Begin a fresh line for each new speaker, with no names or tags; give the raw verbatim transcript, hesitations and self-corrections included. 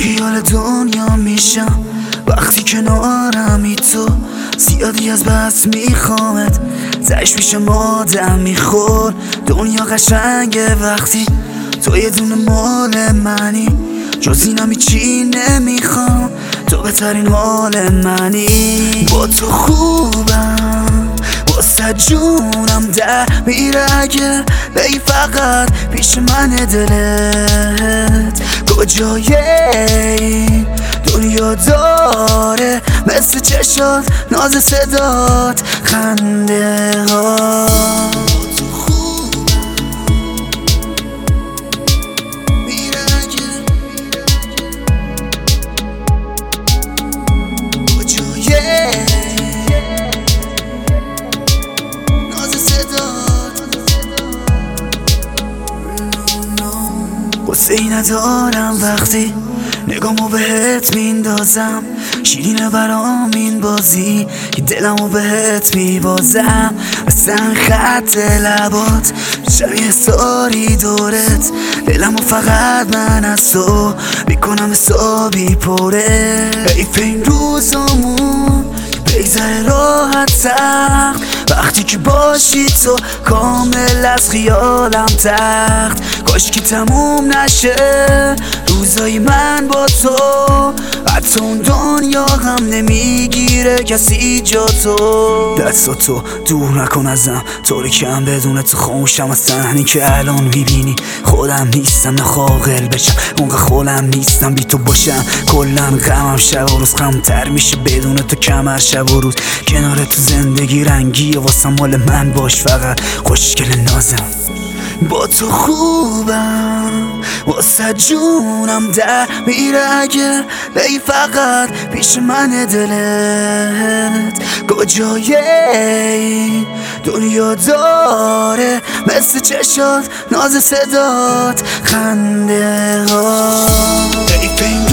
بیخیال دنیا میشم وقتی کنارمی تو. زیادی از بس میخوامت تش میشم آدم میخور. دنیا قشنگه وقتی تو یه دونه مال منی. جز اینم هیچی نمیخوام، تو بهترین حال منی. با تو خوبم واسه جونم در میره اگه بی فقط پیش من دلت کجای این دنیا داره مثل چشات ناز صدات خنده ها. حسی ندارم وقتی نگامو بهت میندازم، شیرینه برام این بازی که دلمو بهت میبازم. مثل خط لبات میشم یه ساری دورت، دلمو فقط من از تو میکنم حسابی پره. حیف این روزامون بگذره راحت سخت وقتی که باشی تو کامل از خیالم تخت. کاش که تموم نشه روزای من با تو، حتی اون دنیا هم نمیگیره کسی جا تو. دست تو دور نکن ازم طوری که هم بدون تو خاموشم از صحنی که الان میبینی. خودم نیستم نه خاقل بشم اونقدر خولم نیستم بی تو باشم. کلن غمم شب و روز غمتر میشه بدون تو کمر شب و روز. کنار تو زندگی رنگیه واسه مال من باش فقط خوشگل نازم. با تو خوبم واسه جونم در میره اگه بی فقط پیش من دلت کجای این دنیا داره مثل چشات ناز صدات خنده ها.